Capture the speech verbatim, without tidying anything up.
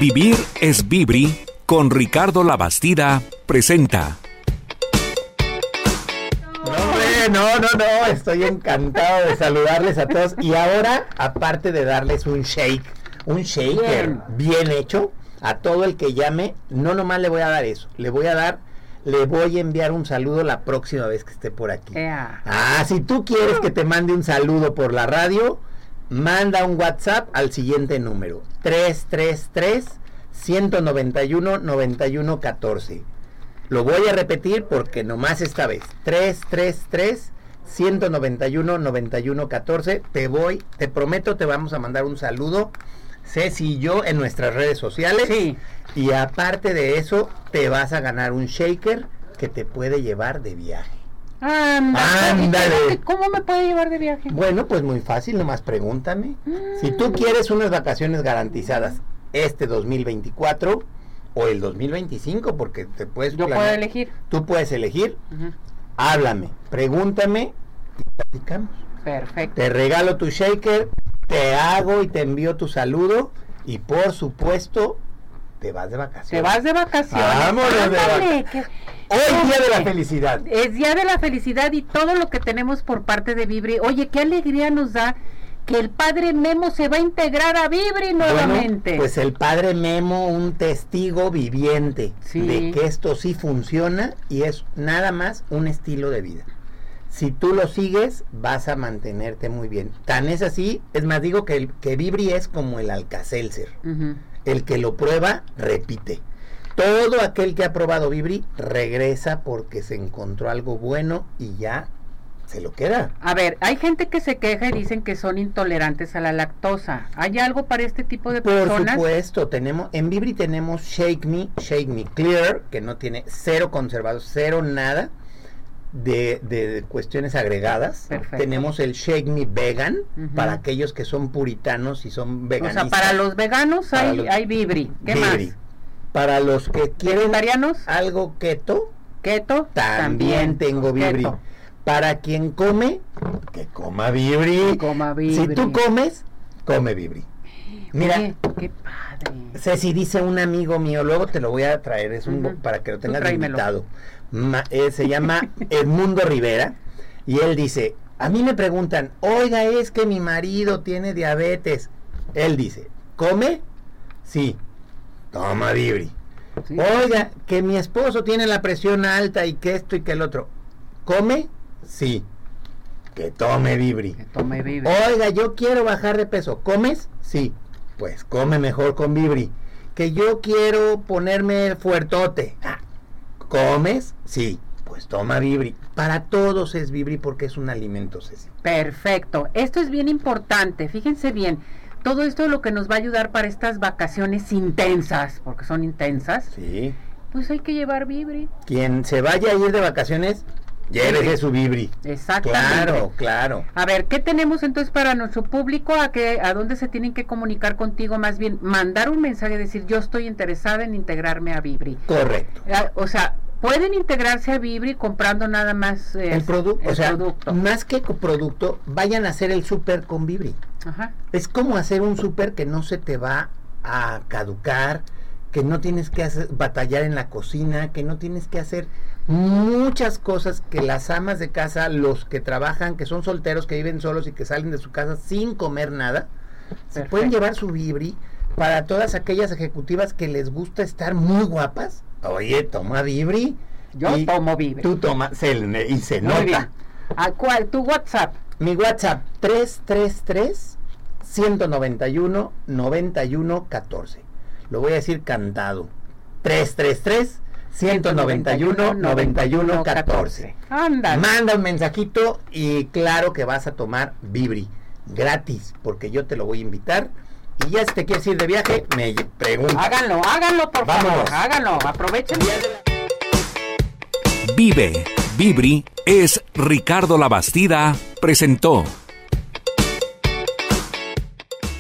Vivir es Vibri con Ricardo Labastida presenta. No, no, no, estoy encantado de saludarles a todos. Y ahora, aparte de darles un shake, un shaker bien, bien hecho, a todo el que llame, no nomás le voy a dar eso, le voy a dar, le voy a enviar un saludo la próxima vez que esté por aquí. Yeah. Ah, si tú quieres que te mande un saludo por la radio, manda un WhatsApp al siguiente número, tres tres tres, uno nueve uno, nueve uno uno cuatro. Lo voy a repetir porque nomás esta vez. tres tres tres, uno nueve uno, nueve uno cuatro. Te voy, te prometo, te vamos a mandar un saludo, Ceci y yo, en nuestras redes sociales. Sí. Y aparte de eso, te vas a ganar un shaker que te puede llevar de viaje. Ándale. Ándale. ¿Cómo me puede llevar de viaje? Bueno, pues muy fácil, nomás pregúntame. Mm. Si tú quieres unas vacaciones garantizadas este dos mil veinticuatro... o el dos mil veinticinco, porque te puedes yo planear. Puedo elegir. Tú puedes elegir. Uh-huh. Háblame, pregúntame y platicamos. Perfecto. Te regalo tu shaker, te hago y te envío tu saludo y por supuesto te vas de vacaciones. Te vas de vacaciones. Vámonos de vacaciones. Que... Hoy es día de la felicidad. Es día de la felicidad y todo lo que tenemos por parte de Vibri. Oye, qué alegría nos da que el padre Memo se va a integrar a Vibri nuevamente. Bueno, pues el padre Memo, un testigo viviente sí. de que esto sí funciona y es nada más un estilo de vida. Si tú lo sigues, vas a mantenerte muy bien. Tan es así, es más, digo que, el, que Vibri es como el Alka-Seltzer. Uh-huh. El que lo prueba, repite. Todo aquel que ha probado Vibri regresa porque se encontró algo bueno y ya se lo queda. A ver, hay gente que se queja y dicen que son intolerantes a la lactosa. ¿Hay algo para este tipo de personas? Por supuesto, tenemos, en Vibri tenemos Shake Me, Shake Me Clear, que no tiene cero conservados, cero nada de, de cuestiones agregadas. Perfecto. Tenemos el Shake Me Vegan, uh-huh. para aquellos que son puritanos y son veganistas. O sea, para los veganos para hay, los, hay Vibri. ¿Qué Vibri. Más? Para los que quieren algo keto, keto también, también tengo Vibri. Keto. Para quien come, que coma Vibri. Coma Vibri. Si tú comes, come Vibri. Mira, oye, qué padre. Ceci, dice un amigo mío, luego te lo voy a traer, es un uh-huh. para que lo tengas invitado. Ma, eh, se llama Edmundo Rivera y él dice, a mí me preguntan, oiga, es que mi marido tiene diabetes. Él dice, ¿come? Sí, toma Vibri. Sí. Oiga, que mi esposo tiene la presión alta y que esto y que el otro. ¿Come? Sí, que tome Vibri. Que tome Vibri. Oiga, yo quiero bajar de peso. ¿Comes? Sí, pues come mejor con Vibri. Que yo quiero ponerme fuertote. Ah, ¿comes? Sí, pues toma Vibri. Para todos es Vibri porque es un alimento, Ceci. Perfecto, esto es bien importante, fíjense bien. Todo esto es lo que nos va a ayudar para estas vacaciones intensas, porque son intensas. Sí. Pues hay que llevar Vibri. Quien se vaya a ir de vacaciones, llévese su Vibri. Exactamente. Claro, claro. A ver, ¿qué tenemos entonces para nuestro público? ¿A qué, a dónde se tienen que comunicar contigo? Más bien, mandar un mensaje, decir, yo estoy interesada en integrarme a Vibri. Correcto. O sea, pueden integrarse a Vibri comprando nada más eh, el producto. O sea, producto. Más que producto, vayan a hacer el súper con Vibri. Ajá. Es como hacer un súper que no se te va a caducar, que no tienes que hacer, batallar en la cocina, que no tienes que hacer muchas cosas que las amas de casa, los que trabajan, que son solteros, que viven solos y que salen de su casa sin comer nada, perfecto. Se pueden llevar su Vibri para todas aquellas ejecutivas que les gusta estar muy guapas. Oye, toma Vibri. Yo tomo Vibri. Tú tomas, se, y se muy nota. Bien. ¿A cuál? ¿Tu WhatsApp? Mi WhatsApp, tres tres tres, uno nueve uno, nueve uno cuatro. Lo voy a decir cantado. tres tres tres, uno nueve uno, nueve uno cuatro. Ándale. Manda un mensajito y claro que vas a tomar Vibri. Gratis, porque yo te lo voy a invitar. Y ya si te quieres ir de viaje, me pregunta. Háganlo, háganlo por Vamos. favor. Háganlo, aprovechen. Vive, Vibri es Ricardo Labastida presentó.